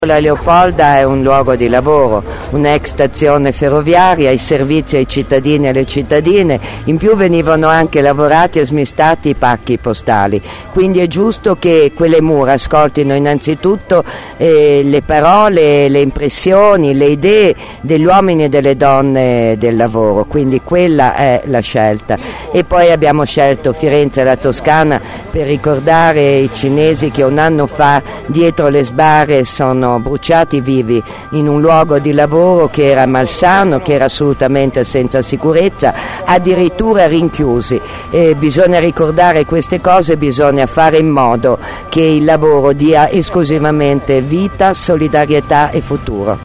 La Leopolda è un luogo di lavoro, un'ex stazione ferroviaria, i servizi ai cittadini e alle cittadine, in più venivano anche lavorati e smistati i pacchi postali, quindi è giusto che quelle mura ascoltino innanzitutto le parole, le impressioni, le idee degli uomini e delle donne del lavoro, quindi quella è la scelta. E poi abbiamo scelto Firenze e la Toscana per ricordare i cinesi che un anno fa dietro le sbarre sono bruciati vivi in un luogo di lavoro che era malsano, che era assolutamente senza sicurezza, addirittura rinchiusi. Bisogna ricordare queste cose, bisogna fare in modo che il lavoro dia esclusivamente vita, solidarietà e futuro.